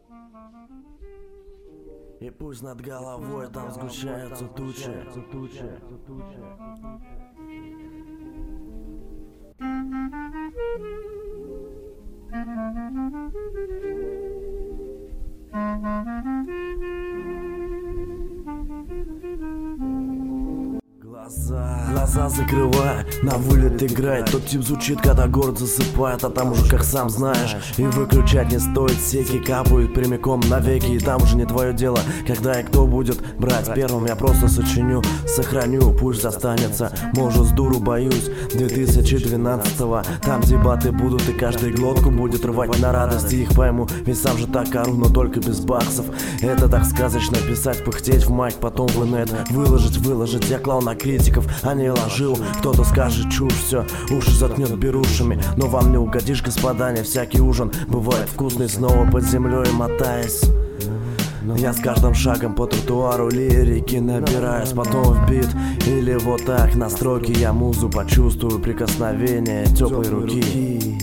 И пусть над головой там сгущаются тучи. Глаза закрывай, на вылет играй. Тот тип звучит, когда город засыпает, а там уже как сам знаешь. И выключать не стоит, секи капают прямиком навеки. И там уже не твое дело, когда и кто будет брать первым. Я просто сочиню, сохраню, пусть останется. Может, с дуру боюсь 2012-го. Там дебаты будут, и каждый глотку будет рвать на радости. Их пойму, ведь сам же так ору, но только без баксов. Это так сказочно писать, пыхтеть в майк, потом в инет выложить. Я клал на критиков, а не ложил. Кто-то скажет чушь, все, уши заткнет берушами. Но вам не угодишь, господа, не всякий ужин бывает вкусный. Снова под землей мотаясь, я с каждым шагом по тротуару лирики набираюсь. Потом в бит или вот так на строке я музу почувствую, прикосновение теплой руки.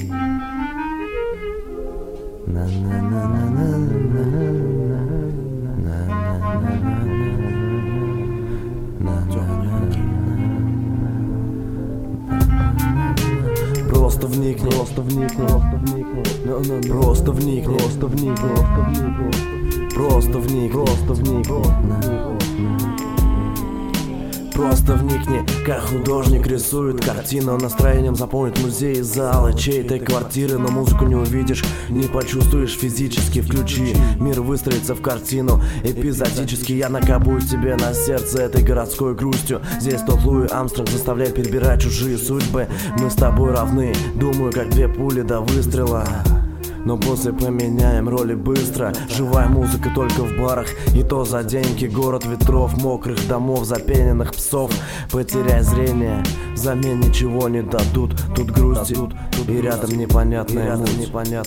Просто вникни, просто вникни, просто вникни, просто вникни, просто вникни. Просто вникни, как художник рисует картину. Настроением заполнит музей и залы чьей-то квартиры. Но музыку не увидишь, не почувствуешь физически. Включи, мир выстроится в картину. Эпизодически я накапаю тебе на сердце этой городской грустью. Здесь тот Луи Армстронг заставляет перебирать чужие судьбы. Мы с тобой равны, думаю, как две пули до выстрела. Но после поменяем роли быстро. Живая музыка только в барах, и то за деньги. Город ветров, мокрых домов, запененных псов. Потеряй зрение, взамен ничего не дадут. Тут грусти, и рядом непонятная муть.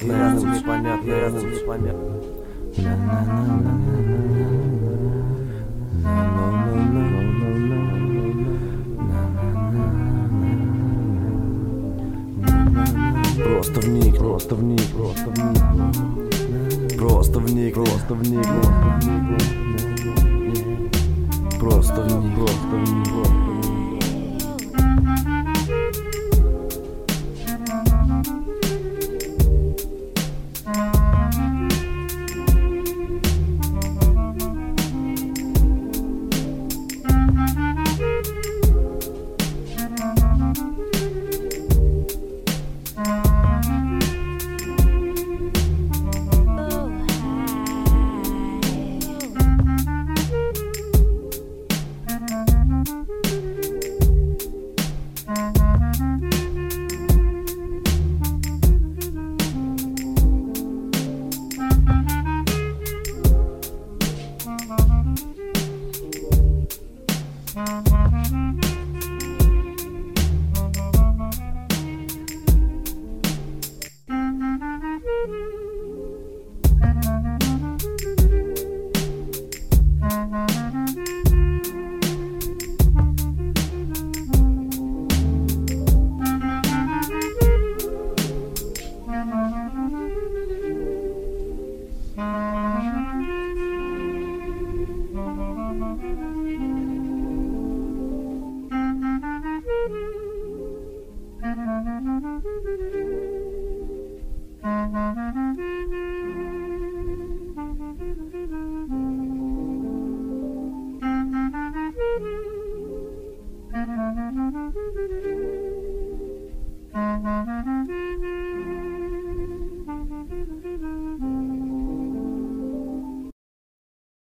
Просто вник, просто вник, просто вник, просто вник, просто вник, просто вник, просто вник.